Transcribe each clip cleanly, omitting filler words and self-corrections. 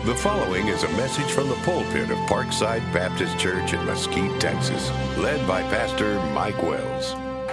The following is a message from the pulpit of Parkside Baptist Church in Mesquite, Texas, led by Pastor Mike Wells.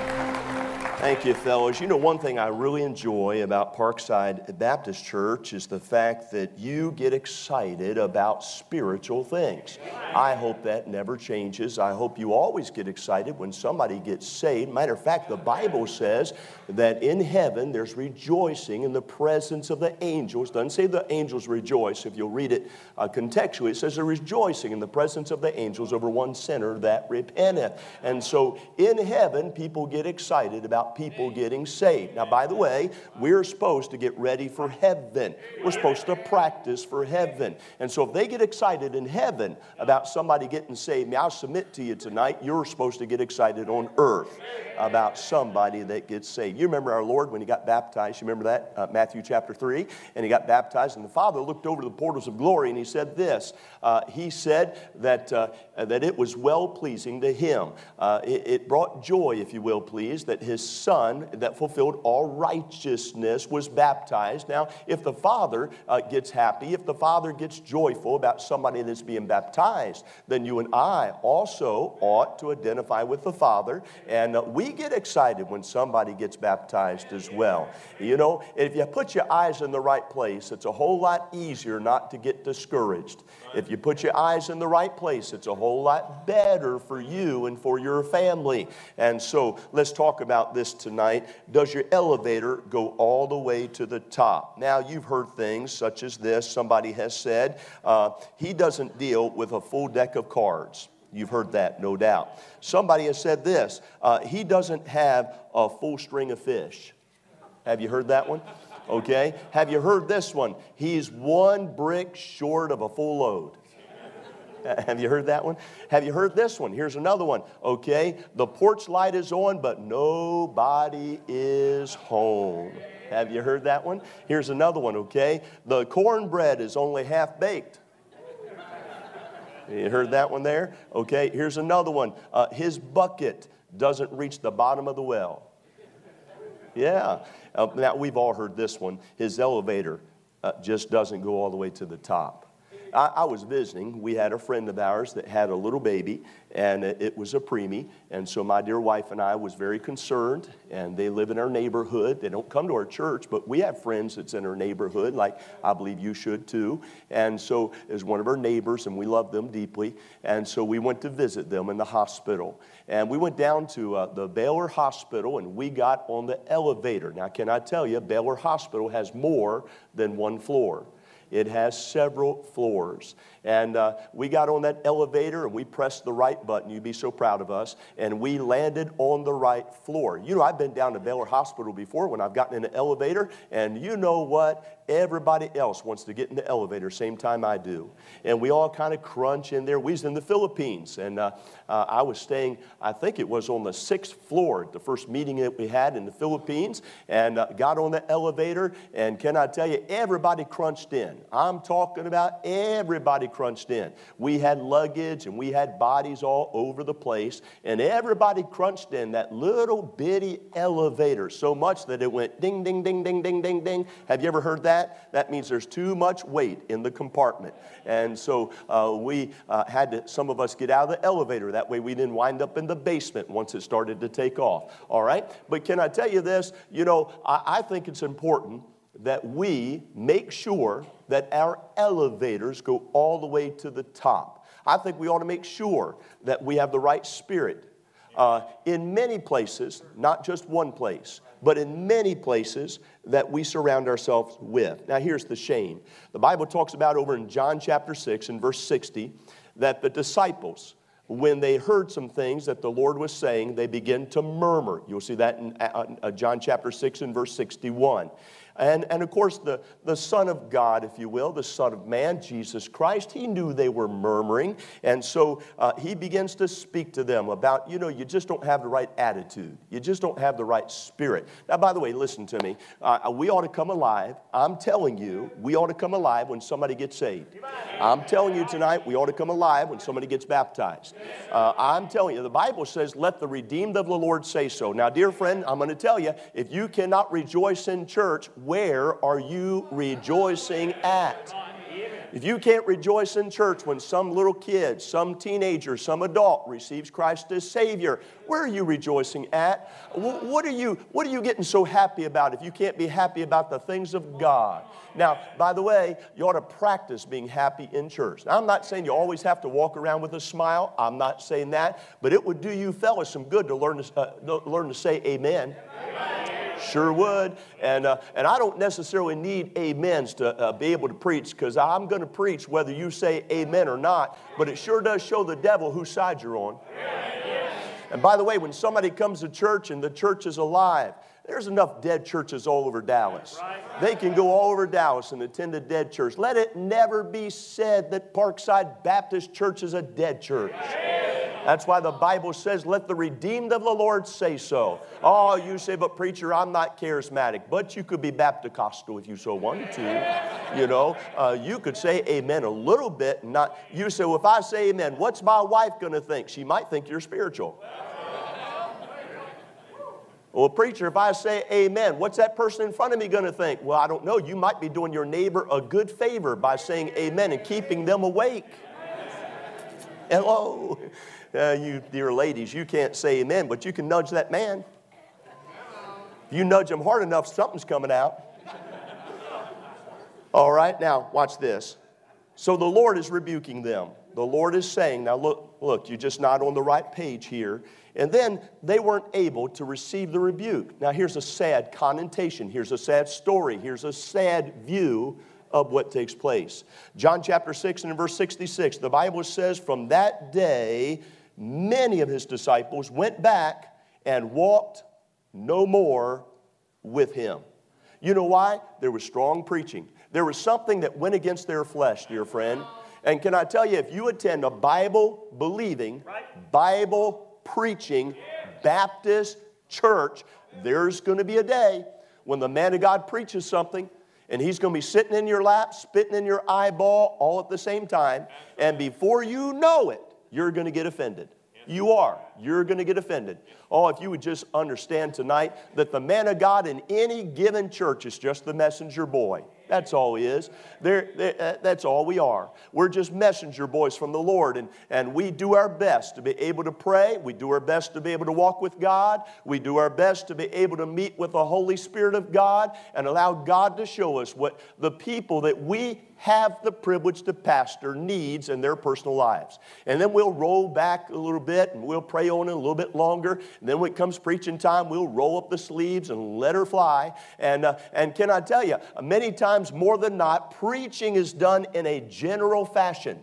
Thank you, fellows. You know, one thing I really enjoy about Parkside Baptist Church is the fact that you get excited about spiritual things. I hope that never changes. I hope you always get excited when somebody gets saved. Matter of fact, the Bible says that in heaven there's rejoicing in the presence of the angels. It doesn't say the angels rejoice. If you'll read it contextually, it says they're rejoicing in the presence of the angels over one sinner that repenteth. And so in heaven, people get excited about people getting saved. Now, by the way, we're supposed to get ready for heaven. We're supposed to practice for heaven. And so if they get excited in heaven about somebody getting saved, now I'll submit to you tonight, you're supposed to get excited on earth about somebody that gets saved. You remember our Lord when he got baptized. You remember that? Matthew chapter 3. And he got baptized, and the Father looked over the portals of glory, and he said this. He said that it was well-pleasing to him. It brought joy, if you will, please, that his Son that fulfilled all righteousness was baptized. Now, if the Father gets happy, if the Father gets joyful about somebody that's being baptized, then you and I also ought to identify with the Father, and we get excited when somebody gets baptized as well. You know, if you put your eyes in the right place, it's a whole lot easier not to get discouraged. If you put your eyes in the right place, it's a whole lot better for you and for your family. And so let's talk about this tonight. Does your elevator go all the way to the top? Now, you've heard things such as this. Somebody has said, he doesn't deal with a full deck of cards. You've heard that, no doubt. Somebody has said this, he doesn't have a full string of fish. Have you heard that one? Okay. Have you heard this one? He's one brick short of a full load. Have you heard that one? Have you heard this one? Here's another one. Okay. The porch light is on, but nobody is home. Have you heard that one? Here's another one. Okay. The cornbread is only half baked. You heard that one there? Okay. Here's another one. His bucket doesn't reach the bottom of the well. Yeah. Now, we've all heard this one. His elevator just doesn't go all the way to the top. I was visiting. We had a friend of ours that had a little baby, and it was a preemie. And so my dear wife and I was very concerned, and they live in our neighborhood. They don't come to our church, but we have friends that's in our neighborhood, like I believe you should too. And so as one of our neighbors, and we love them deeply. And so we went to visit them in the hospital. And we went down to the Baylor Hospital, and we got on the elevator. Now, can I tell you, Baylor Hospital has more than one floor. It has several floors. And we got on that elevator and we pressed the right button. You'd be so proud of us. And we landed on the right floor. You know, I've been down to Baylor Hospital before when I've gotten in an elevator. And you know what? Everybody else wants to get in the elevator same time I do. And we all kind of crunch in there. We was in the Philippines. And I was staying, I think it was on the 6th floor at the first meeting that we had in the Philippines. And got on the elevator. And can I tell you, everybody crunched in. I'm talking about everybody crunched in. We had luggage and we had bodies all over the place. And everybody crunched in that little bitty elevator so much that it went ding, ding, ding, ding, ding, ding, ding. Have you ever heard that? That means there's too much weight in the compartment. And so we had to, some of us get out of the elevator. That way we didn't wind up in the basement once it started to take off. All right? But can I tell you this? You know, I think it's important that we make sure that our elevators go all the way to the top. I think we ought to make sure that we have the right spirit. In many places, not just one place, but in many places that we surround ourselves with. Now, here's the shame. The Bible talks about over in John chapter 6 and verse 60 that the disciples, when they heard some things that the Lord was saying, they began to murmur. You'll see that in John chapter 6 and verse 61. And of course, the Son of God, if you will, the Son of Man, Jesus Christ, he knew they were murmuring. And so he begins to speak to them about, you know, you just don't have the right attitude. You just don't have the right spirit. Now, by the way, listen to me. We ought to come alive. I'm telling you, we ought to come alive when somebody gets saved. I'm telling you tonight, we ought to come alive when somebody gets baptized. I'm telling you, the Bible says, let the redeemed of the Lord say so. Now, dear friend, I'm going to tell you, if you cannot rejoice in church, where are you rejoicing at? If you can't rejoice in church when some little kid, some teenager, some adult receives Christ as Savior, where are you rejoicing at? What are you getting so happy about if you can't be happy about the things of God? Now, by the way, you ought to practice being happy in church. Now, I'm not saying you always have to walk around with a smile. I'm not saying that. But it would do you fellas some good to learn to say amen. Sure would. And I don't necessarily need amens to be able to preach, because I'm going to preach whether you say amen or not. But it sure does show the devil whose side you're on. And by the way, when somebody comes to church and the church is alive, there's enough dead churches all over Dallas. They can go all over Dallas and attend a dead church. Let it never be said that Parkside Baptist Church is a dead church. That's why the Bible says, let the redeemed of the Lord say so. Oh, you say, but preacher, I'm not charismatic. But you could be Baptist-costal if you so wanted to. You know, you could say amen a little bit. And not. You say, well, if I say amen, what's my wife going to think? She might think you're spiritual. Well, preacher, if I say amen, what's that person in front of me going to think? Well, I don't know. You might be doing your neighbor a good favor by saying amen and keeping them awake. Hello. You dear ladies, you can't say amen, but you can nudge that man. If you nudge him hard enough, something's coming out. All right, now watch this. So the Lord is rebuking them. The Lord is saying, now look, you're just not on the right page here. And then they weren't able to receive the rebuke. Now here's a sad connotation. Here's a sad story. Here's a sad view of what takes place. John chapter 6 and in verse 66, the Bible says, from that day, many of his disciples went back and walked no more with him. You know why? There was strong preaching. There was something that went against their flesh, dear friend. And can I tell you, if you attend a Bible-believing, Bible-preaching Baptist church, there's going to be a day when the man of God preaches something, and he's going to be sitting in your lap, spitting in your eyeball, all at the same time. And before you know it, you're going to get offended. You are. You're going to get offended. Oh, if you would just understand tonight that the man of God in any given church is just the messenger boy. That's all he is. That's all we are. We're just messenger boys from the Lord, and we do our best to be able to pray. We do our best to be able to walk with God. We do our best to be able to meet with the Holy Spirit of God and allow God to show us what the people that we have the privilege to pastor needs in their personal lives. And then we'll roll back a little bit and we'll pray on it a little bit longer. And then when it comes preaching time, we'll roll up the sleeves and let her fly. And can I tell you, many times more than not, preaching is done in a general fashion.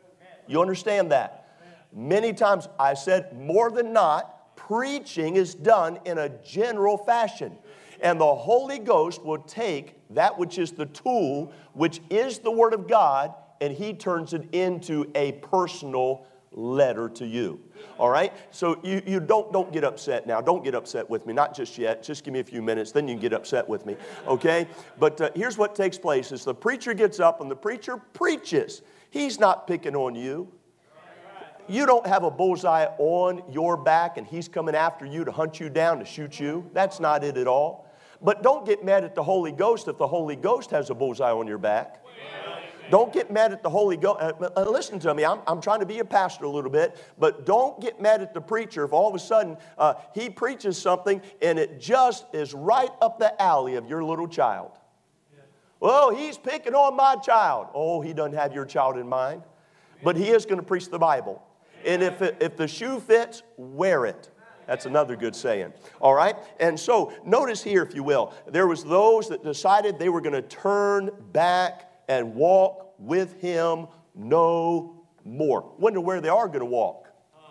You understand that? Many times, I said more than not, preaching is done in a general fashion. And the Holy Ghost will take that which is the tool, which is the Word of God, and He turns it into a personal letter to you. All right? So you don't get upset now. Don't get upset with me. Not just yet. Just give me a few minutes. Then you can get upset with me. Okay? But here's what takes place is the preacher gets up and the preacher preaches. He's not picking on you. You don't have a bullseye on your back and he's coming after you to hunt you down, to shoot you. That's not it at all. But don't get mad at the Holy Ghost if the Holy Ghost has a bullseye on your back. Don't get mad at the Holy Ghost. Listen to me, I'm trying to be a pastor a little bit, but don't get mad at the preacher if all of a sudden he preaches something and it just is right up the alley of your little child. Well, he's picking on my child. Oh, he doesn't have your child in mind. But he is going to preach the Bible. And if the shoe fits, wear it. That's another good saying. All right? And so, notice here, if you will, there was those that decided they were going to turn back and walk with him no more. Wonder where they are going to walk.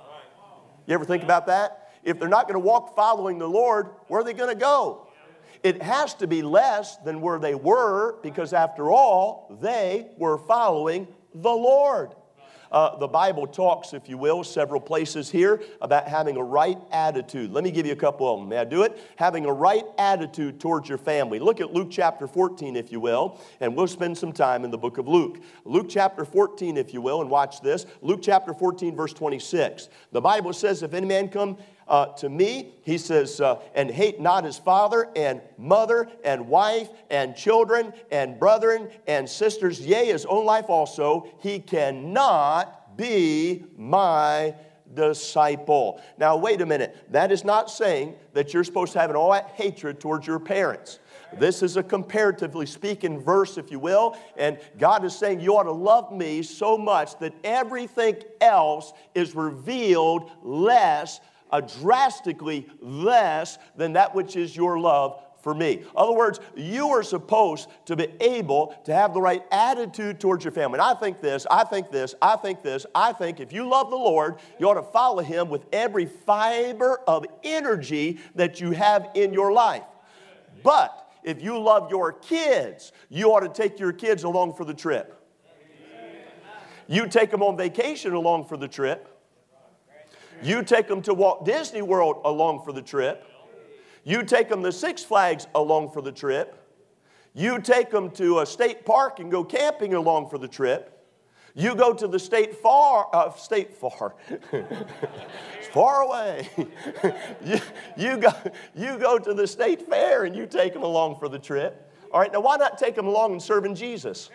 You ever think about that? If they're not going to walk following the Lord, where are they going to go? It has to be less than where they were, because after all, they were following the Lord. The Bible talks, if you will, several places here about having a right attitude. Let me give you a couple of them. May I do it? Having a right attitude towards your family. Look at Luke chapter 14, if you will, and we'll spend some time in the book of Luke. Luke chapter 14, if you will, and watch this. Luke chapter 14, verse 26. The Bible says, if any man come to me, he says, and hate not his father and mother and wife and children and brethren and sisters, yea, his own life also, he cannot be my disciple. Now, wait a minute. That is not saying that you're supposed to have an all that hatred towards your parents. This is a comparatively speaking verse, if you will, and God is saying you ought to love me so much that everything else is revealed less, drastically less than that which is your love for me. In other words, you are supposed to be able to have the right attitude towards your family. And I think if you love the Lord, you ought to follow Him with every fiber of energy that you have in your life. But if you love your kids, you ought to take your kids along for the trip. You take them on vacation along for the trip. You take them to Walt Disney World along for the trip. You take them to Six Flags along for the trip. You take them to a state park and go camping along for the trip. You go to the state far, it's far away. you go to the state fair and you take them along for the trip. All right, now why not take them along and serving Jesus?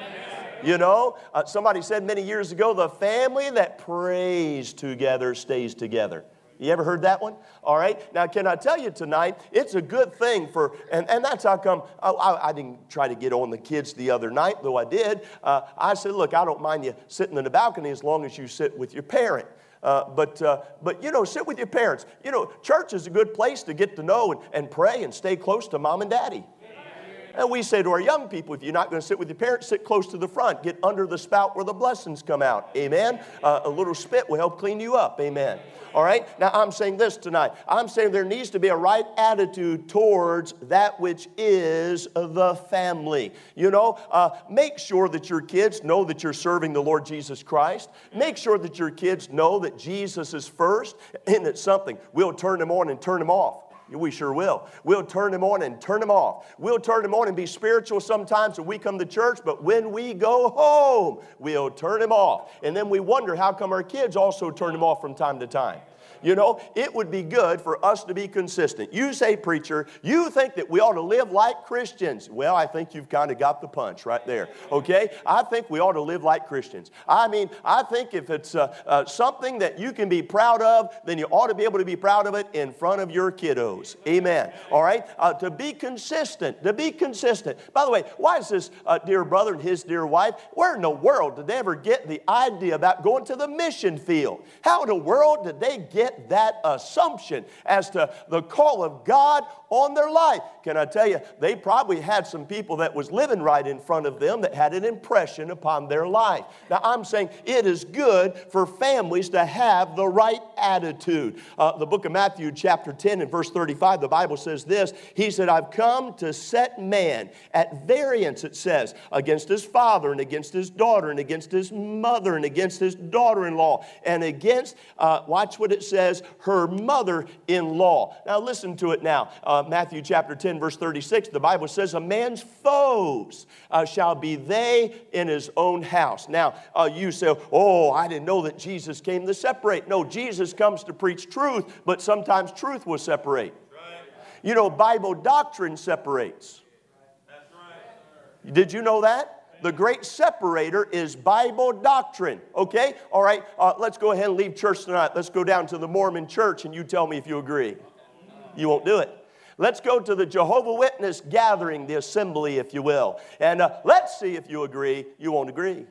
You know, somebody said many years ago, the family that prays together stays together. You ever heard that one? All right. Now, can I tell you tonight, it's a good thing for, and that's how come, I didn't try to get on the kids the other night, though I did. I said, look, I don't mind you sitting in the balcony as long as you sit with your parent. But you know, sit with your parents. You know, church is a good place to get to know and pray and stay close to mom and daddy. And we say to our young people, if you're not going to sit with your parents, sit close to the front. Get under the spout where the blessings come out. Amen. A little spit will help clean you up. Amen. All right. Now, I'm saying this tonight. I'm saying there needs to be a right attitude towards that which is the family. You know, make sure that your kids know that you're serving the Lord Jesus Christ. Make sure that your kids know that Jesus is first. And it's something. We'll turn them on and turn them off. We sure will. We'll turn them on and turn them off. We'll turn them on and be spiritual sometimes when we come to church, but when we go home, we'll turn them off. And then we wonder how come our kids also turn them off from time to time. You know, it would be good for us to be consistent. You say, preacher, you think that we ought to live like Christians. Well, I think you've kind of got the punch right there, okay? I think we ought to live like Christians. I mean, I think if it's something that you can be proud of, then you ought to be able to be proud of it in front of your kiddos. Amen. All right? To be consistent. To be consistent. By the way, why is this dear brother and his dear wife, where in the world did they ever get the idea about going to the mission field? How in the world did they get that assumption as to the call of God on their life? Can I tell you, they probably had some people that was living right in front of them that had an impression upon their life. Now, I'm saying it is good for families to have the right attitude. The book of Matthew, chapter 10 and verse 35, the Bible says this. He said, I've come to set man at variance, it says, against his father and against his daughter and against his mother and against his daughter-in-law and against, watch what it says, her mother-in-law. Now, listen to it now. Matthew chapter 10, verse 36, the Bible says, a man's foes shall be they in his own house. Now, you say, oh, I didn't know that Jesus came to separate. No, Jesus comes to preach truth, but sometimes truth will separate. Right. You know, Bible doctrine separates. That's right. Did you know that? The great separator is Bible doctrine. Okay? All right. Let's go ahead and leave church tonight. Let's go down to the Mormon church and you tell me if you agree. You won't do it. Let's go to the Jehovah's Witness gathering, the assembly, if you will. And let's see if you agree. You won't agree.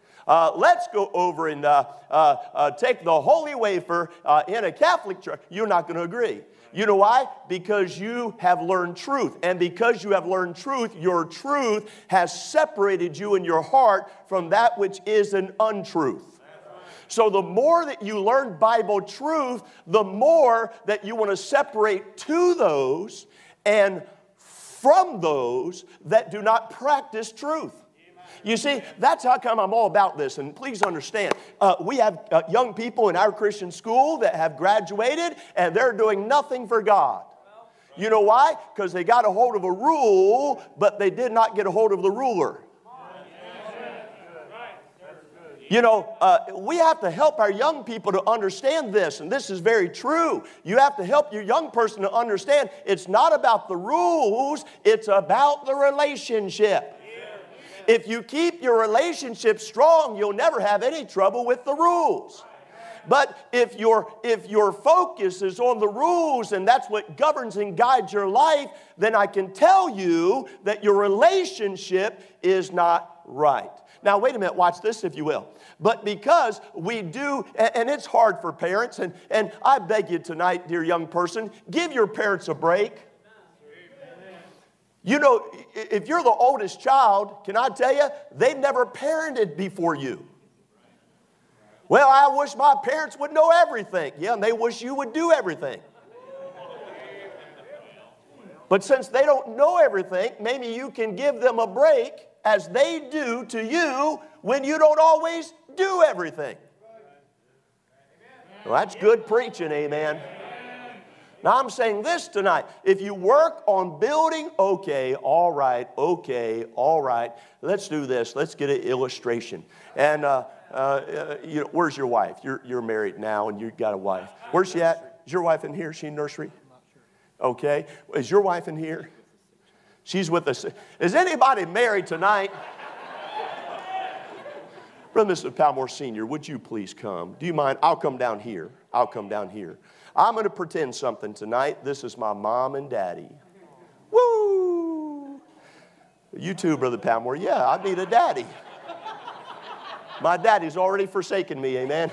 Let's go over and take the holy wafer in a Catholic church. You're not going to agree. You know why? Because you have learned truth. And because you have learned truth, your truth has separated you in your heart from that which is an untruth. So the more that you learn Bible truth, the more that you want to separate to those and from those that do not practice truth. You see, that's how come I'm all about this. And please understand, we have young people in our Christian school that have graduated and they're doing nothing for God. You know why? Because they got a hold of a rule, but they did not get a hold of the ruler. You know, we have to help our young people to understand this, and this is very true. You have to help your young person to understand it's not about the rules, it's about the relationship. If you keep your relationship strong, you'll never have any trouble with the rules. But if your focus is on the rules and that's what governs and guides your life, then I can tell you that your relationship is not right. Now, wait a minute, watch this if you will. But because we do, and it's hard for parents, and I beg you tonight, dear young person, give your parents a break. You know, if you're the oldest child, can I tell you, they've never parented before you. Well, I wish my parents would know everything. Yeah, and they wish you would do everything. But since they don't know everything, maybe you can give them a break as they do to you when you don't always do everything. Well, that's good preaching, amen. Now, I'm saying this tonight. If you work on building, okay, all right, let's do this. Let's get an illustration. And, where's your wife? You're married now and you've got a wife. Where's she at? Is your wife in here? Is she in nursery? Okay. Is your wife in here? She's with us. Is anybody married tonight? Brother Mr. Palmore Sr., would you please come? Do you mind? I'll come down here. I'm going to pretend something tonight. This is my mom and daddy. Woo! You too, Brother Palmore. Yeah, I need a daddy. My daddy's already forsaken me, amen?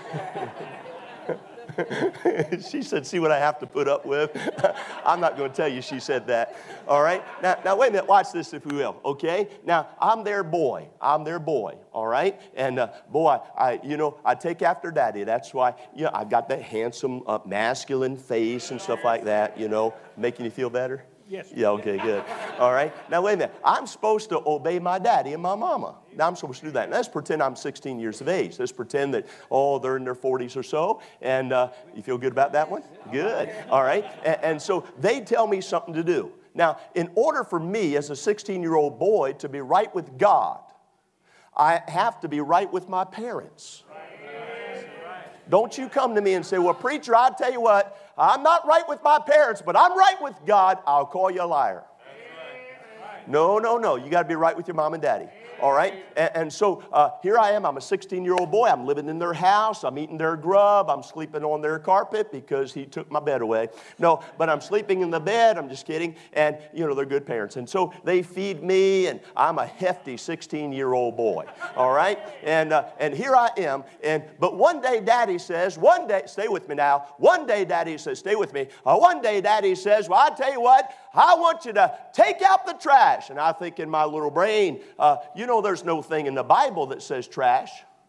She said, see what I have to put up with? I'm not going to tell you she said that. All right? Now, wait a minute. Watch this, if you will. Okay? Now, I'm their boy. All right? And, boy, I take after daddy. That's why, I've got that handsome, masculine face and stuff like that, making you feel better? Yes. Yeah, okay, good. All right. Now, wait a minute. I'm supposed to obey my daddy and my mama. Now, I'm supposed to do that. And let's pretend I'm 16 years of age. Let's pretend that, they're in their 40s or so. And you feel good about that one? Good. All right. And so they tell me something to do. Now, in order for me as a 16-year-old boy to be right with God, I have to be right with my parents. Don't you come to me and say, well, preacher, I'll tell you what, I'm not right with my parents, but I'm right with God. I'll call you a liar. No. You got to be right with your mom and daddy. All right? And so here I am. I'm a 16-year-old boy. I'm living in their house. I'm eating their grub. I'm sleeping on their carpet because he took my bed away. No, but I'm sleeping in the bed. I'm just kidding. And, they're good parents. And so they feed me, and I'm a hefty 16-year-old boy. All right? And here I am. But one day, Daddy says, stay with me now. One day, Daddy says, stay with me. One day, Daddy says, well, I tell you what, I want you to take out the trash. And I think in my little brain, there's no thing in the Bible that says trash.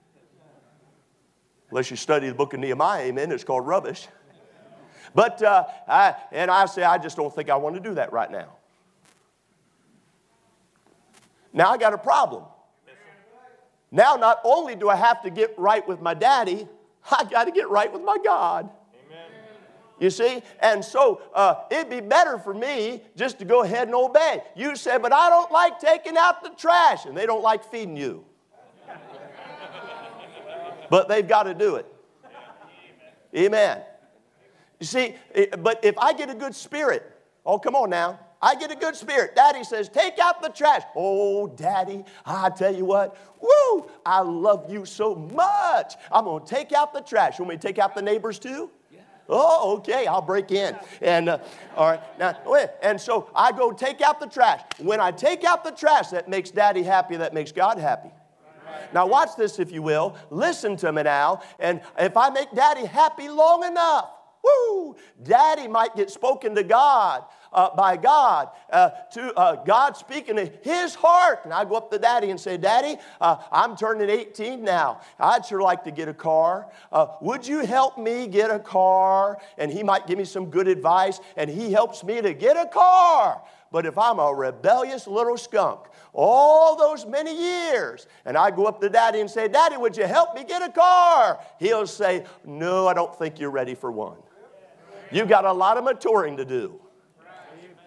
Unless you study the book of Nehemiah, amen, it's called rubbish. But, I say, I just don't think I want to do that right now. Now I got a problem. Now not only do I have to get right with my daddy, I got to get right with my God. You see? And so it'd be better for me just to go ahead and obey. You say, but I don't like taking out the trash. And they don't like feeding you. But they've got to do it. Amen. You see, but if I get a good spirit, come on now. I get a good spirit. Daddy says, take out the trash. Oh, Daddy, I tell you what. Woo, I love you so much. I'm going to take out the trash. You want me to take out the neighbors too? Oh, okay, I'll break in. And, all right, now, and so I go take out the trash. When I take out the trash, that makes Daddy happy, that makes God happy. Now, watch this, if you will. Listen to me now. And if I make Daddy happy long enough, Daddy might get spoken to God, by God, to God speaking to his heart. And I go up to Daddy and say, Daddy, I'm turning 18 now. I'd sure like to get a car. Would you help me get a car? And he might give me some good advice, and he helps me to get a car. But if I'm a rebellious little skunk, all those many years, and I go up to Daddy and say, Daddy, would you help me get a car? He'll say, no, I don't think you're ready for one. You've got a lot of maturing to do.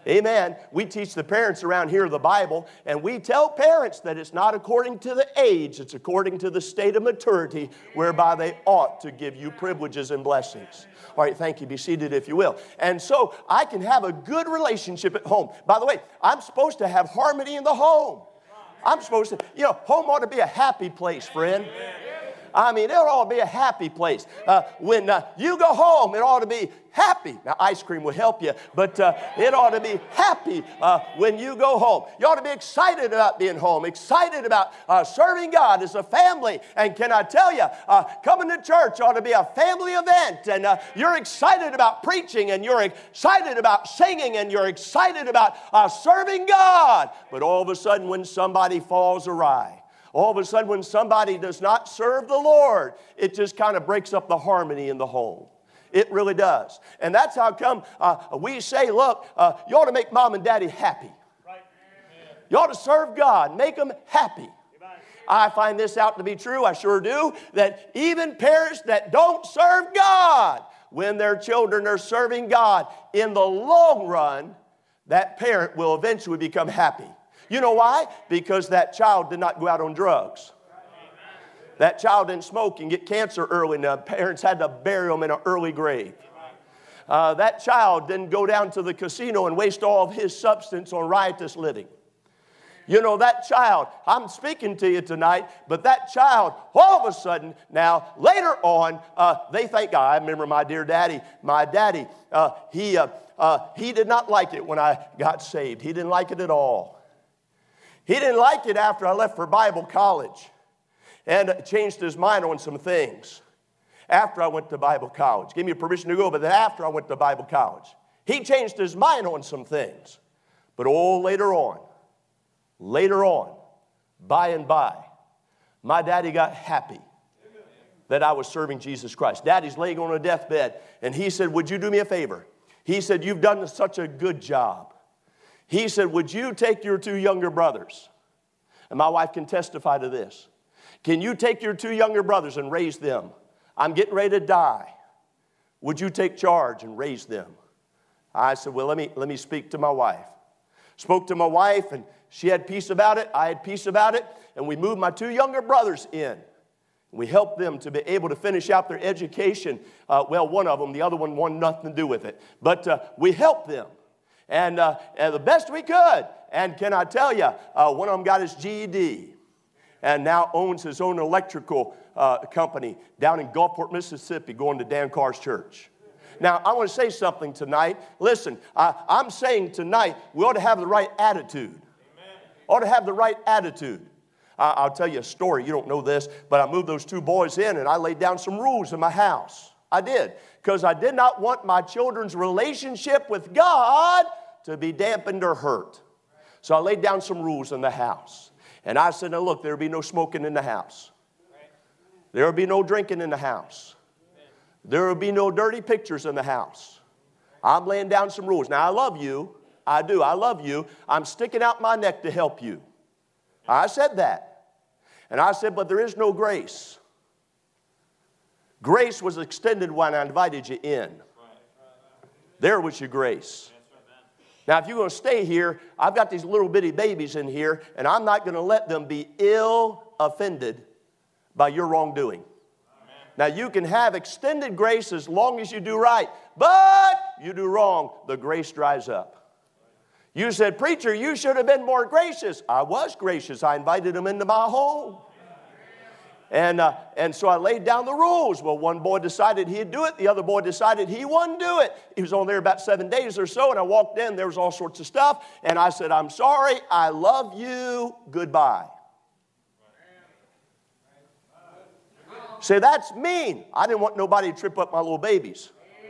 Amen. We teach the parents around here the Bible, and we tell parents that it's not according to the age, it's according to the state of maturity whereby they ought to give you privileges and blessings. All right, thank you. Be seated if you will. And so I can have a good relationship at home. By the way, I'm supposed to have harmony in the home. I'm supposed to, home ought to be a happy place, friend. I mean, it ought to be a happy place. When you go home, it ought to be happy. Now, ice cream will help you, but it ought to be happy when you go home. You ought to be excited about being home, excited about serving God as a family. And can I tell you, coming to church ought to be a family event. And you're excited about preaching, and you're excited about singing, and you're excited about serving God. But all of a sudden, when somebody falls awry, all of a sudden, when somebody does not serve the Lord, it just kind of breaks up the harmony in the home. It really does. And that's how come we say, look, you ought to make mom and daddy happy. You ought to serve God. Make them happy. I find this out to be true, I sure do, that even parents that don't serve God, when their children are serving God, in the long run, that parent will eventually become happy. You know why? Because that child did not go out on drugs. That child didn't smoke and get cancer early, and the parents had to bury him in an early grave. That child didn't go down to the casino and waste all of his substance on riotous living. That child, I'm speaking to you tonight, but that child, all of a sudden, now, later on, they thank God. I remember my dear daddy, he did not like it when I got saved. He didn't like it at all. He didn't like it after I left for Bible college and changed his mind on some things. After I went to Bible college. Gave me permission to go, but then after I went to Bible college. He changed his mind on some things. But later on, by and by, my daddy got happy that I was serving Jesus Christ. Daddy's laying on a deathbed, and he said, would you do me a favor? He said, you've done such a good job. He said, would you take your two younger brothers? And my wife can testify to this. Can you take your two younger brothers and raise them? I'm getting ready to die. Would you take charge and raise them? I said, well, let me speak to my wife. Spoke to my wife, and she had peace about it. I had peace about it. And we moved my two younger brothers in. We helped them to be able to finish out their education. One of them, the other one wanted nothing to do with it. But we helped them. And the best we could. And can I tell you, one of them got his GED and now owns his own electrical company down in Gulfport, Mississippi, going to Dan Carr's church. Now, I want to say something tonight. Listen, I'm saying tonight we ought to have the right attitude. Amen. Ought to have the right attitude. I'll tell you a story. You don't know this, but I moved those two boys in, and I laid down some rules in my house. I did, because I did not want my children's relationship with God to be dampened or hurt. So I laid down some rules in the house. And I said, now look, there will be no smoking in the house. There will be no drinking in the house. There will be no dirty pictures in the house. I'm laying down some rules. Now, I love you. I do. I love you. I'm sticking out my neck to help you. I said that. And I said, but there is no grace. Grace was extended when I invited you in. There was your grace. Now, if you're going to stay here, I've got these little bitty babies in here, and I'm not going to let them be offended by your wrongdoing. Amen. Now, you can have extended grace as long as you do right, but you do wrong, the grace dries up. You said, preacher, you should have been more gracious. I was gracious. I invited them into my home. And so I laid down the rules. Well, one boy decided he'd do it. The other boy decided he wouldn't do it. He was on there about 7 days or so, and I walked in. There was all sorts of stuff. And I said, I'm sorry. I love you. Goodbye. Say, that's mean. I didn't want nobody to trip up my little babies.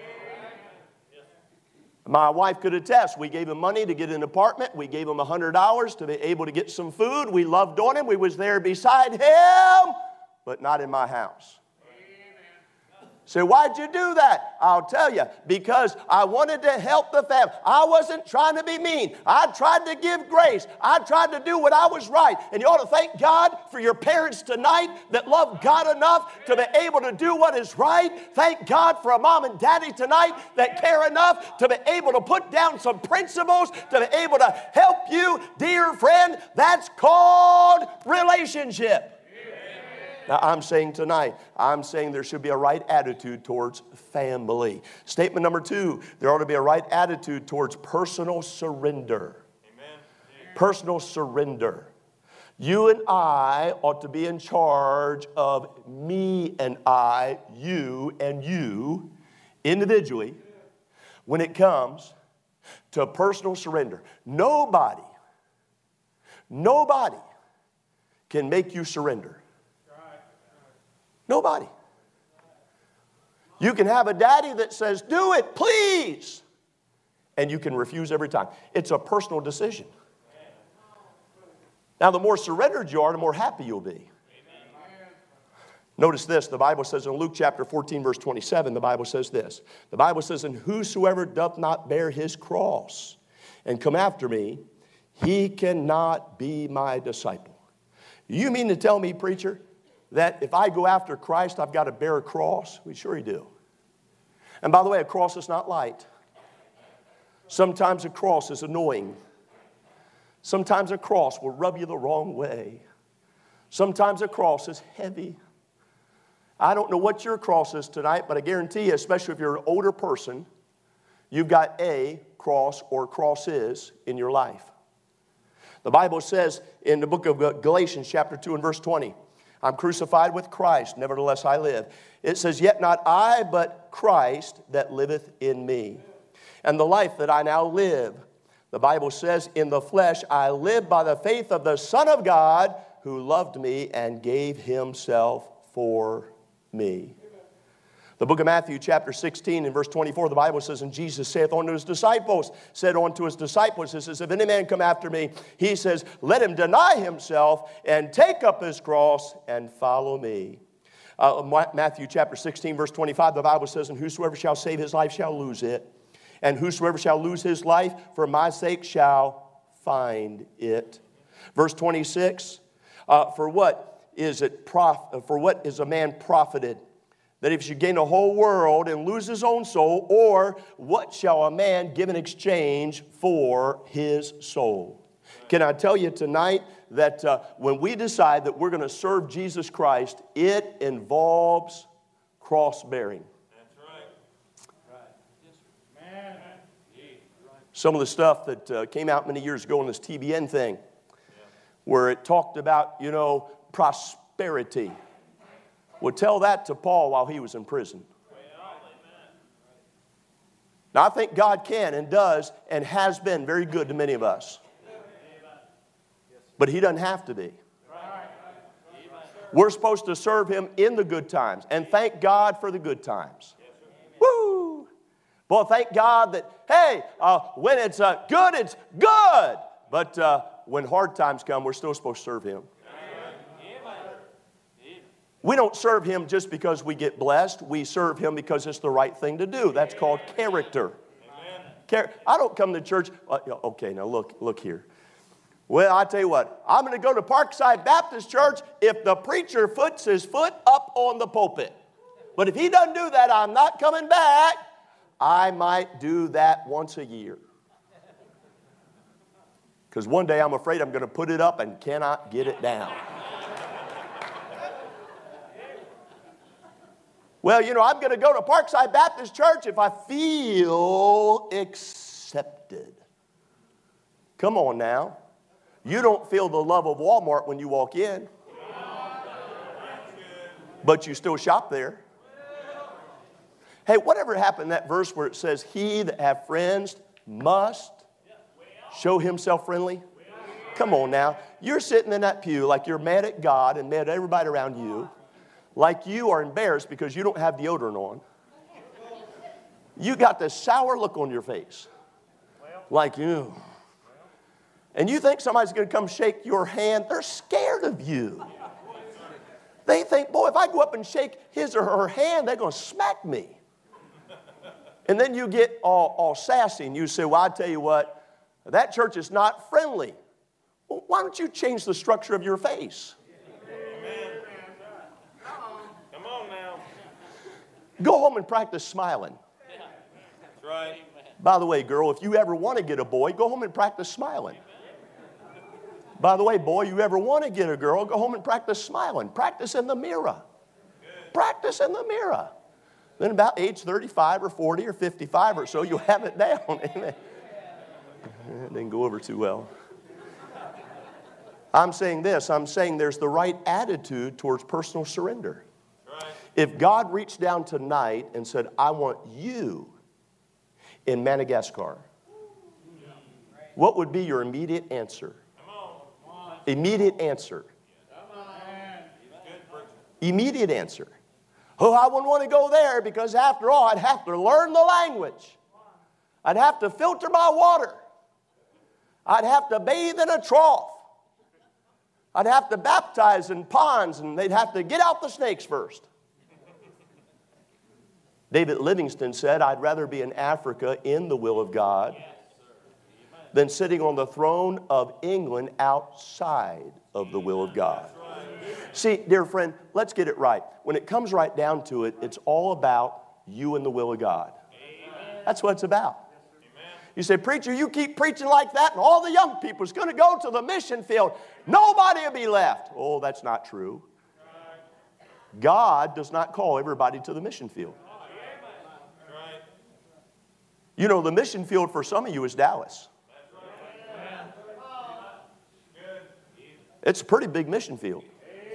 My wife could attest. We gave him money to get an apartment. We gave him $100 to be able to get some food. We loved on him. We was there beside him, but not in my house. Say, why'd you do that? I'll tell you, because I wanted to help the family. I wasn't trying to be mean. I tried to give grace. I tried to do what I was right. And you ought to thank God for your parents tonight that love God enough to be able to do what is right. Thank God for a mom and daddy tonight that care enough to be able to put down some principles, to be able to help you, dear friend. That's called relationship. Now, I'm saying tonight, there should be a right attitude towards family. Statement number 2, there ought to be a right attitude towards personal surrender. Amen. Personal surrender. You and I ought to be in charge of me and I, you and you, individually, when it comes to personal surrender. Nobody can make you surrender. Nobody. You can have a daddy that says, do it, please. And you can refuse every time. It's a personal decision. Now, the more surrendered you are, the more happy you'll be. Notice this. The Bible says in Luke chapter 14, verse 27, the Bible says this. The Bible says, and whosoever doth not bear his cross and come after me, he cannot be my disciple. You mean to tell me, preacher, that if I go after Christ, I've got to bear a cross? We sure do. And by the way, a cross is not light. Sometimes a cross is annoying. Sometimes a cross will rub you the wrong way. Sometimes a cross is heavy. I don't know what your cross is tonight, but I guarantee you, especially if you're an older person, you've got a cross or crosses in your life. The Bible says in the book of Galatians chapter 2 and verse 20, I'm crucified with Christ, nevertheless I live. It says, yet not I, but Christ that liveth in me. And the life that I now live, the Bible says, in the flesh I live by the faith of the Son of God, who loved me and gave himself for me. The book of Matthew chapter 16 and verse 24, the Bible says, and Jesus saith unto his disciples, he says, if any man come after me, he says, let him deny himself and take up his cross and follow me. Matthew chapter 16 verse 25, the Bible says, and whosoever shall save his life shall lose it. And whosoever shall lose his life for my sake shall find it. Verse 26, for what is a man profited? That if he should gain the whole world and lose his own soul, or what shall a man give in exchange for his soul? Can I tell you tonight that when we decide that we're going to serve Jesus Christ, it involves cross-bearing. That's right. Some of the stuff that came out many years ago on this TBN thing, where it talked about, prosperity. Well, tell that to Paul while he was in prison. Now, I think God can and does and has been very good to many of us. But he doesn't have to be. We're supposed to serve him in the good times and thank God for the good times. Woo! Well, thank God that, hey, when it's good, it's good. But when hard times come, we're still supposed to serve him. We don't serve him just because we get blessed. We serve him because it's the right thing to do. That's called character. I don't come to church. Okay, now look here. Well, I tell you what. I'm going to go to Parkside Baptist Church if the preacher puts his foot up on the pulpit. But if he doesn't do that, I'm not coming back. I might do that once a year. Because one day I'm afraid I'm going to put it up and cannot get it down. Well, I'm going to go to Parkside Baptist Church if I feel accepted. Come on now. You don't feel the love of Walmart when you walk in. But you still shop there. Hey, whatever happened in that verse where it says, he that hath friends must show himself friendly? Come on now. You're sitting in that pew like you're mad at God and mad at everybody around you. Like you are embarrassed because you don't have deodorant on. You got this sour look on your face. Like you. And you think somebody's going to come shake your hand. They're scared of you. They think think, boy, if I go up and shake his or her hand, they're going to smack me. And then you get all sassy and you say, well, I tell you what, that church is not friendly. Well, why don't you change the structure of your face? Amen. Come on now. Go home and practice smiling. That's right. By the way, girl, if you ever want to get a boy, go home and practice smiling. By the way, boy, you ever want to get a girl, go home and practice smiling. Practice in the mirror. Practice in the mirror. Then about age 35 or 40 or 55 or so, you have it down. Amen. It didn't go over too well. I'm saying this. I'm saying there's the right attitude towards personal surrender. Right. If God reached down tonight and said, I want you in Madagascar, what would be your immediate answer? Immediate answer. Immediate answer. Oh, I wouldn't want to go there because after all, I'd have to learn the language. I'd have to filter my water. I'd have to bathe in a trough. I'd have to baptize in ponds, and they'd have to get out the snakes first. David Livingstone said, I'd rather be in Africa in the will of God than sitting on the throne of England outside of the will of God. See, dear friend, let's get it right. When it comes right down to it, it's all about you and the will of God. That's what it's about. You say, preacher, you keep preaching like that, and all the young people's going to go to the mission field. Nobody will be left. Oh, that's not true. God does not call everybody to the mission field. You know, the mission field for some of you is Dallas. It's a pretty big mission field.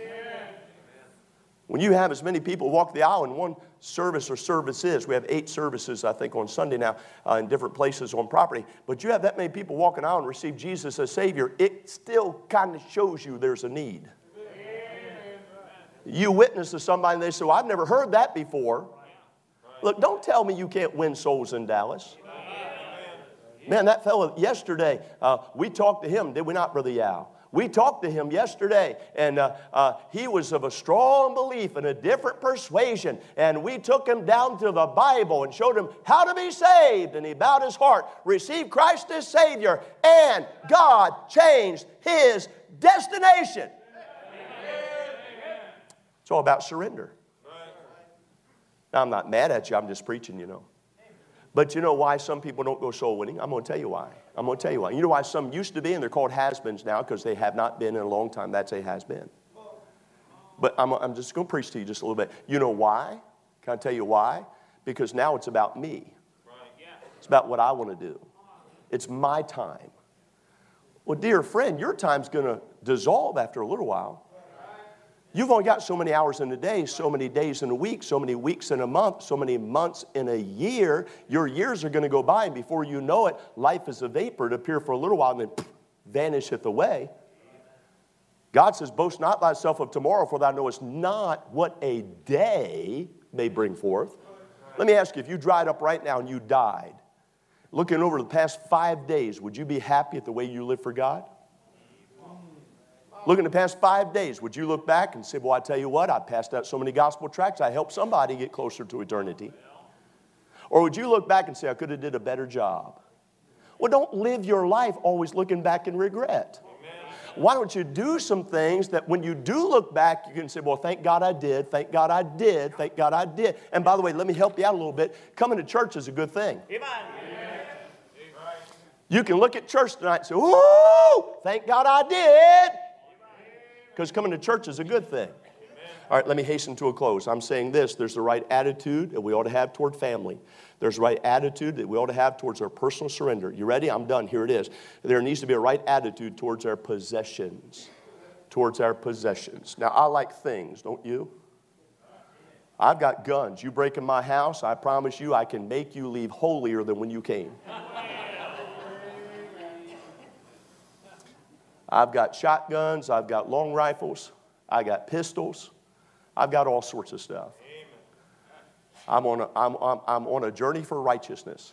When you have as many people walk the aisle in one service or services, we have 8 services, I think, on Sunday now in different places on property, but you have that many people walking out and receive Jesus as Savior, it still kind of shows you there's a need. You witness to somebody and they say, well, I've never heard that before. Look, don't tell me you can't win souls in Dallas. Man, that fellow yesterday, we talked to him, did we not, Brother Yao? We talked to him yesterday, and he was of a strong belief in a different persuasion, and we took him down to the Bible and showed him how to be saved, and he bowed his heart, received Christ as Savior, and God changed his destination. It's all about surrender. Now, I'm not mad at you, I'm just preaching, you know. But you know why some people don't go soul winning? I'm going to tell you why. I'm going to tell you why. You know why some used to be, and they're called has-beens now, because they have not been in a long time. That's a has-been. But I'm just going to preach to you just a little bit. You know why? Can I tell you why? Because now it's about me. It's about what I want to do. It's my time. Well, dear friend, your time's going to dissolve after a little while. You've only got so many hours in a day, so many days in a week, so many weeks in a month, so many months in a year. Your years are going to go by, and before you know it, life is a vapor. It appear for a little while, and then vanisheth away. God says, boast not thyself of tomorrow, for thou knowest not what a day may bring forth. Let me ask you, if you dried up right now and you died, looking over the past 5 days, would you be happy at the way you live for God? Look in the past 5 days, would you look back and say, well, I tell you what, I passed out so many gospel tracts, I helped somebody get closer to eternity. Or would you look back and say, I could have did a better job? Well, don't live your life always looking back in regret. Why don't you do some things that when you do look back, you can say, well, thank God I did, thank God I did, thank God I did. And by the way, let me help you out a little bit. Coming to church is a good thing. You can look at church tonight and say, ooh, thank God I did. Because coming to church is a good thing. All right, let me hasten to a close. I'm saying this. There's the right attitude that we ought to have toward family. There's the right attitude that we ought to have towards our personal surrender. You ready? I'm done. Here it is. There needs to be a right attitude towards our possessions. Towards our possessions. Now, I like things, don't you? I've got guns. You break in my house, I promise you I can make you leave holier than when you came. I've got shotguns, I've got long rifles, I got pistols, I've got all sorts of stuff. I'm on a journey for righteousness.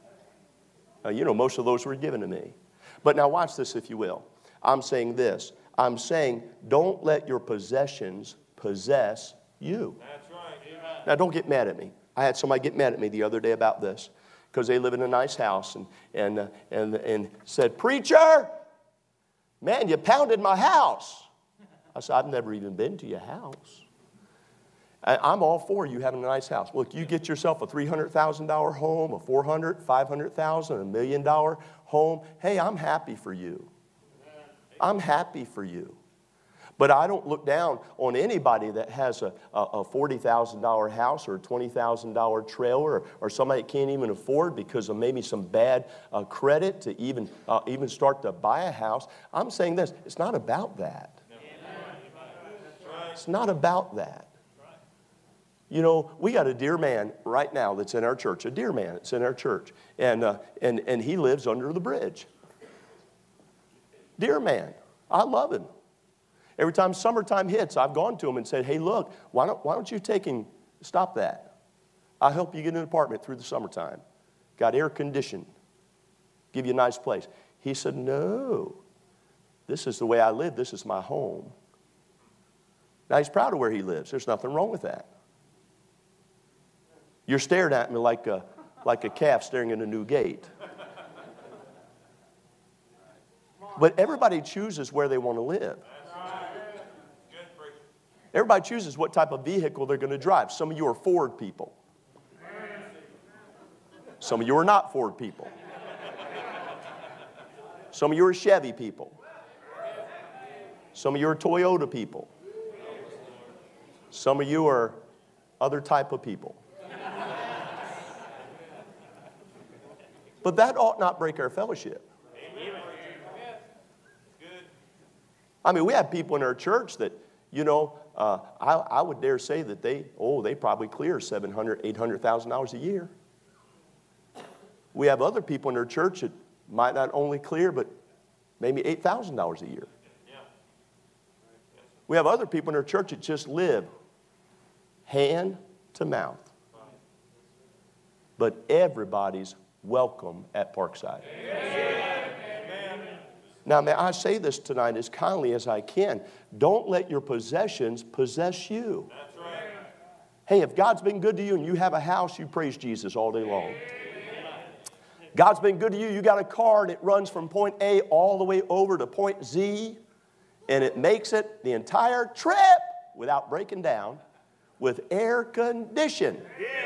Now, you know, most of those were given to me. But now watch this, if you will. I'm saying this. I'm saying don't let your possessions possess you. That's right. Amen. Now, don't get mad at me. I had somebody get mad at me the other day about this because they live in a nice house and said, "Preacher, man, you pounded my house." I said, "I've never even been to your house. I'm all for you having a nice house. Look, you get yourself a $300,000 home, a $400,000, $500,000, $1 million home. Hey, I'm happy for you. I'm happy for you. But I don't look down on anybody that has a $40,000 house or a $20,000 trailer or somebody that can't even afford because of maybe some bad credit to even start to buy a house. I'm saying this, it's not about that. It's not about that. You know, we got a dear man right now that's in our church, a dear man that's in our church, and he lives under the bridge. Dear man, I love him. Every time summertime hits, I've gone to him and said, "Hey, look, why don't you take and stop that? I'll help you get an apartment through the summertime. Got air conditioned. Give you a nice place." He said, "No, this is the way I live. This is my home." Now, he's proud of where he lives. There's nothing wrong with that. You're staring at me like a calf staring at a new gate. But everybody chooses where they want to live. Everybody chooses what type of vehicle they're going to drive. Some of you are Ford people. Some of you are not Ford people. Some of you are Chevy people. Some of you are Toyota people. Some of you are other type of people. But that ought not break our fellowship. I mean, we have people in our church that, you know, I would dare say that they probably clear $700,000, $800,000 a year. We have other people in our church that might not only clear, but maybe $8,000 a year. We have other people in our church that just live hand to mouth. But everybody's welcome at Parkside. Amen. Now, may I say this tonight as kindly as I can. Don't let your possessions possess you. That's right. Hey, if God's been good to you and you have a house, you praise Jesus all day long. God's been good to you. You got a car and it runs from point A all the way over to point Z, and it makes it the entire trip without breaking down with air condition.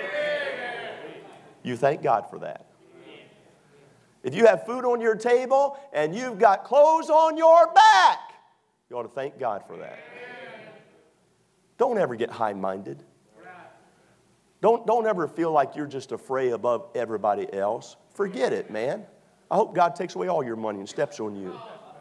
You thank God for that. If you have food on your table and you've got clothes on your back, you ought to thank God for that. Don't ever get high-minded. Don't ever feel like you're just a fray above everybody else. Forget it, man. I hope God takes away all your money and steps on you.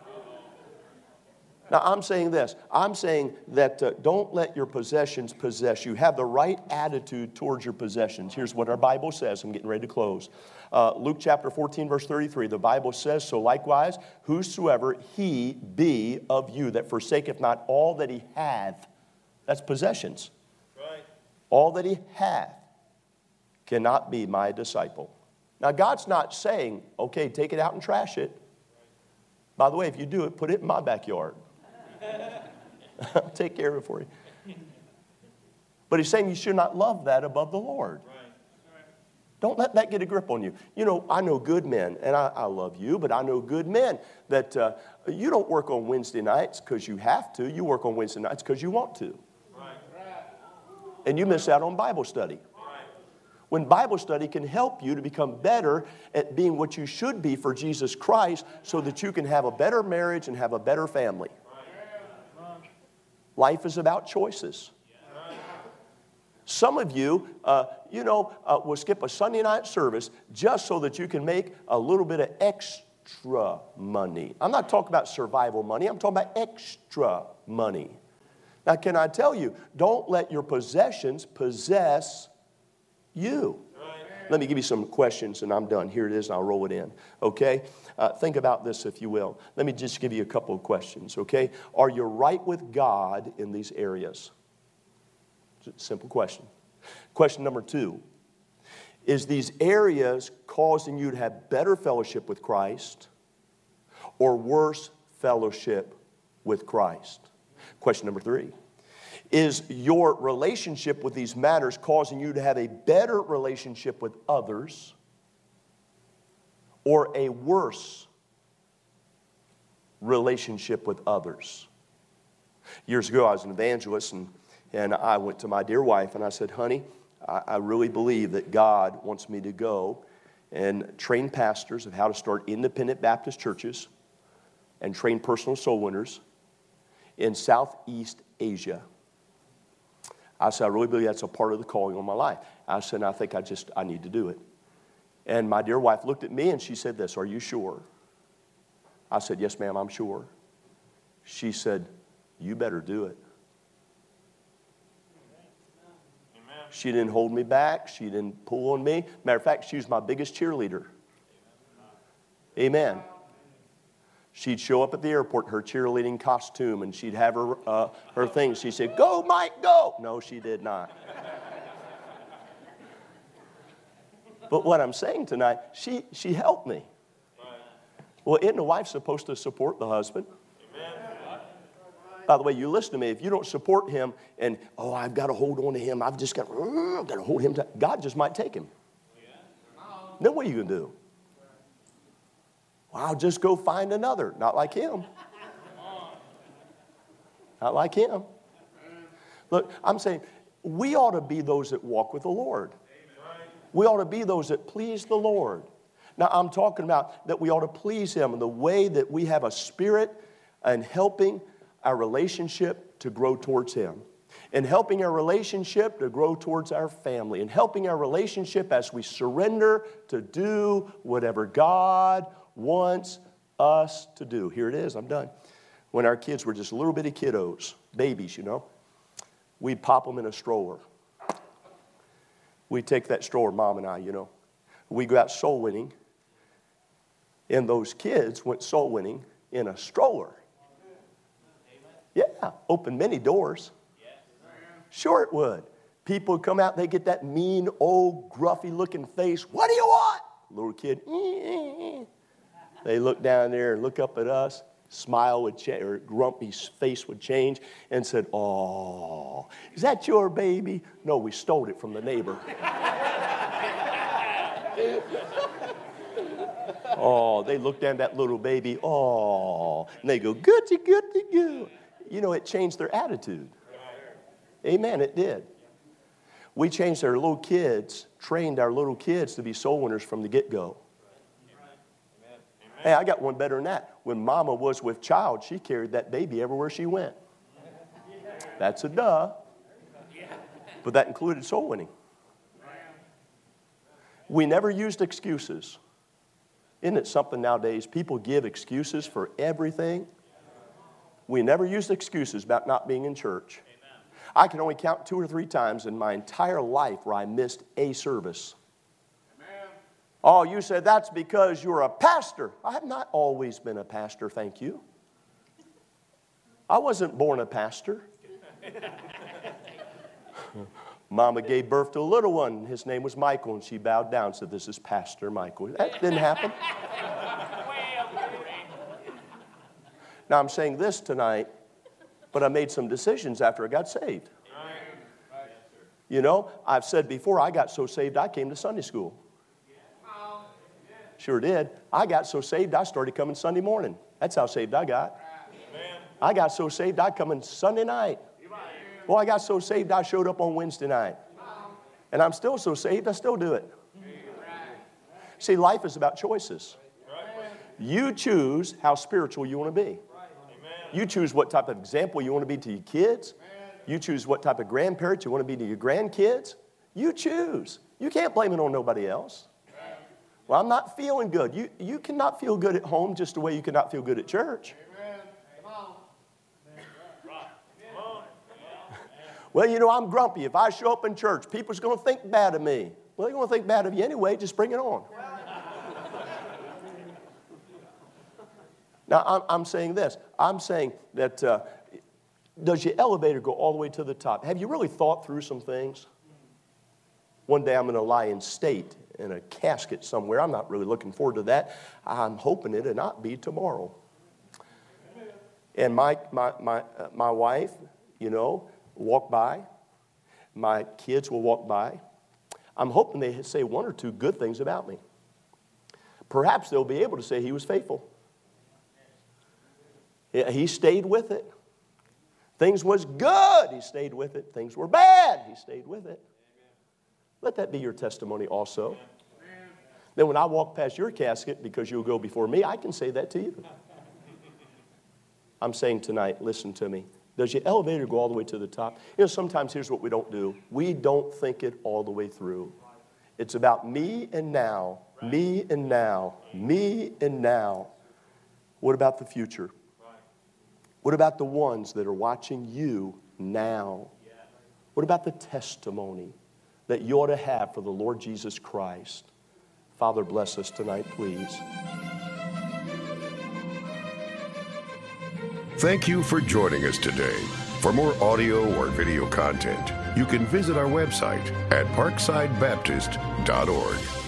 Now, I'm saying this. I'm saying that don't let your possessions possess you. Have the right attitude towards your possessions. Here's what our Bible says. I'm getting ready to close. Luke chapter 14, verse 33. The Bible says, "So likewise, whosoever he be of you that forsaketh not all that he hath," that's possessions. Right. "All that he hath cannot be my disciple." Now, God's not saying, okay, take it out and trash it. By the way, if you do it, put it in my backyard. I'll take care of it for you. But he's saying you should not love that above the Lord. Don't let that get a grip on you. You know, I know good men, and I love you, but I know good men that you don't work on Wednesday nights because you have to. You work on Wednesday nights because you want to. And you miss out on Bible study. When Bible study can help you to become better at being what you should be for Jesus Christ so that you can have a better marriage and have a better family. Life is about choices. Some of you, will skip a Sunday night service just so that you can make a little bit of extra money. I'm not talking about survival money. I'm talking about extra money. Now, can I tell you, don't let your possessions possess you. Let me give you some questions and I'm done. Here it is and I'll roll it in. Okay? Think about this if you will. Let me just give you a couple of questions. Okay? Are you right with God in these areas? Simple question. Question number 2. Is these areas causing you to have better fellowship with Christ or worse fellowship with Christ. Question number 3. Is your relationship with these matters causing you to have a better relationship with others or a worse relationship with others? Years ago, I was an evangelist, and I went to my dear wife, and I said, honey, I really believe that God wants me to go and train pastors of how to start independent Baptist churches and train personal soul winners in Southeast Asia. I said, I really believe that's a part of the calling on my life. I said, I think I need to do it. And my dear wife looked at me and she said this, are you sure? I said, yes, ma'am, I'm sure. She said, you better do it. Amen. She didn't hold me back. She didn't pull on me. Matter of fact, she was my biggest cheerleader. Amen. She'd show up at the airport in her cheerleading costume, and she'd have her thing. She said, go, Mike, go. No, she did not. But what I'm saying tonight, she helped me. Well, isn't the wife supposed to support the husband? By the way, you listen to me. If you don't support him and, I've got to hold on to him. I've got to hold him. God just might take him. Then what are you going to do? Well, I'll just go find another. Not like him. Not like him. Look, I'm saying we ought to be those that walk with the Lord. We ought to be those that please the Lord. Now, I'm talking about that we ought to please him in the way that we have a spirit and helping our relationship to grow towards him, and helping our relationship to grow towards our family, and helping our relationship as we surrender to do whatever God wants us to do. Here it is, I'm done. When our kids were just little bitty kiddos, babies, we'd pop them in a stroller. We'd take that stroller, Mom and I, we'd go out soul winning, and those kids went soul winning in a stroller. Yeah, opened many doors. Sure it would. People would come out, they get that mean, old, gruffy-looking face. What do you want? Little kid, They look down there and look up at us. Smile would change, or grumpy face would change, and said, oh, is that your baby? No, we stole it from the neighbor. Oh, they look down at that little baby, oh, and they go, goody, goody, goo. It changed their attitude. Amen, it did. We changed our little kids, trained our little kids to be soul winners from the get-go. Hey, I got one better than that. When Mama was with child, she carried that baby everywhere she went. That's a duh. But that included soul winning. We never used excuses. Isn't it something nowadays? People give excuses for everything. We never used excuses about not being in church. I can only count 2 or 3 times in my entire life where I missed a service. Oh, you said that's because you're a pastor. I have not always been a pastor, thank you. I wasn't born a pastor. Mama gave birth to a little one. His name was Michael, and she bowed down and said, this is Pastor Michael. That didn't happen. Now, I'm saying this tonight, but I made some decisions after I got saved. I've said before, I got so saved, I came to Sunday school. Sure did. I got so saved, I started coming Sunday morning. That's how saved I got. I got so saved, I come in Sunday night. Well, I got so saved, I showed up on Wednesday night. And I'm still so saved, I still do it. See, life is about choices. You choose how spiritual you want to be. You choose what type of example you want to be to your kids. You choose what type of grandparent you want to be to your grandkids. You choose. You can't blame it on nobody else. Well, I'm not feeling good. You cannot feel good at home just the way you cannot feel good at church. Well, I'm grumpy. If I show up in church, people's going to think bad of me. Well, they're going to think bad of you anyway. Just bring it on. Now, I'm saying this. I'm saying that does your elevator go all the way to the top? Have you really thought through some things? One day I'm going to lie in state in a casket somewhere. I'm not really looking forward to that. I'm hoping it'll not be tomorrow. And my wife, walk by. My kids will walk by. I'm hoping they say one or two good things about me. Perhaps they'll be able to say he was faithful. He stayed with it. Things was good, he stayed with it. Things were bad, he stayed with it. Let that be your testimony also. Then when I walk past your casket, because you'll go before me, I can say that to you. I'm saying tonight, listen to me. Does your elevator go all the way to the top? Sometimes here's what we don't do. We don't think it all the way through. It's about me and now, me and now, me and now. What about the future? What about the ones that are watching you now? What about the testimony that you ought to have for the Lord Jesus Christ? Father, bless us tonight, please. Thank you for joining us today. For more audio or video content, you can visit our website at parksidebaptist.org.